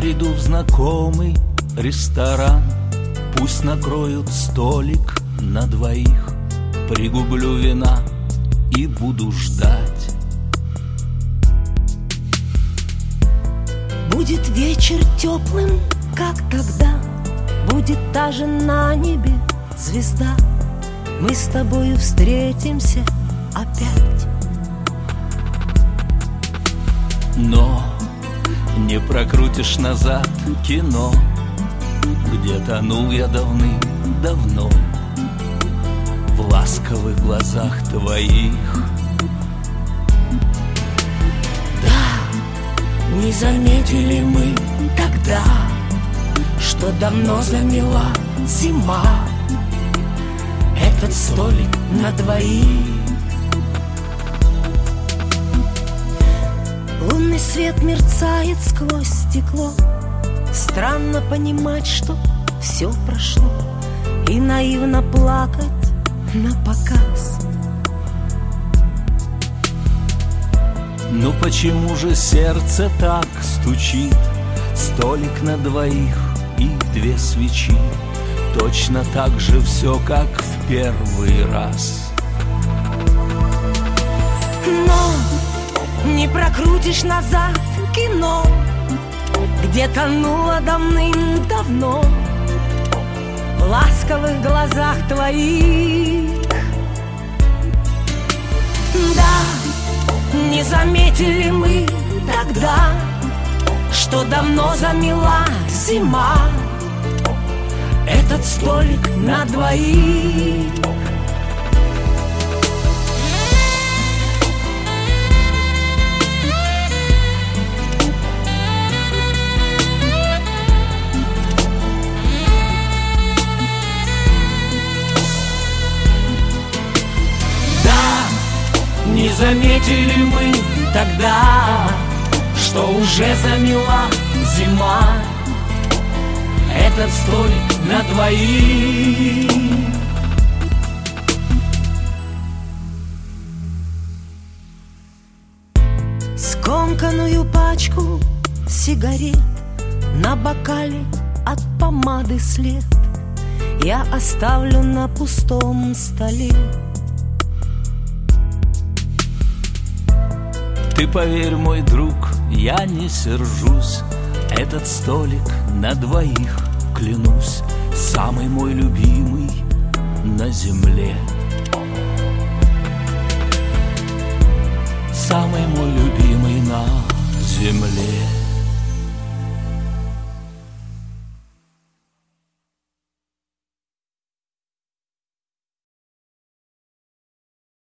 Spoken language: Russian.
войду в знакомый ресторан, пусть накроют столик на двоих, пригублю вина и буду ждать. Будет вечер теплым, как тогда, будет та же на небе звезда. Мы с тобою встретимся опять. Но не прокрутишь назад кино, где тонул я давным-давно в ласковых глазах твоих. Да, не заметили мы тогда, что давно замела зима этот столик на двоих. Лунный свет мерцает сквозь стекло. Странно понимать, что все прошло, и наивно плакать напоказ. Ну почему же сердце так стучит? Столик на двоих и две свечи. Точно так же все, как в первый раз. Но не прокрутишь назад кино, где тонуло давным-давно в ласковых глазах твоих. Да, не заметили мы тогда, что давно замела зима этот столик на двоих. Не заметили мы тогда, что уже замела зима этот столик на двоих. Скомканную пачку сигарет на бокале от помады след я оставлю на пустом столе. Ты поверь, мой друг, я не сержусь. Этот столик на двоих, клянусь, самый мой любимый на земле. Самый мой любимый на земле.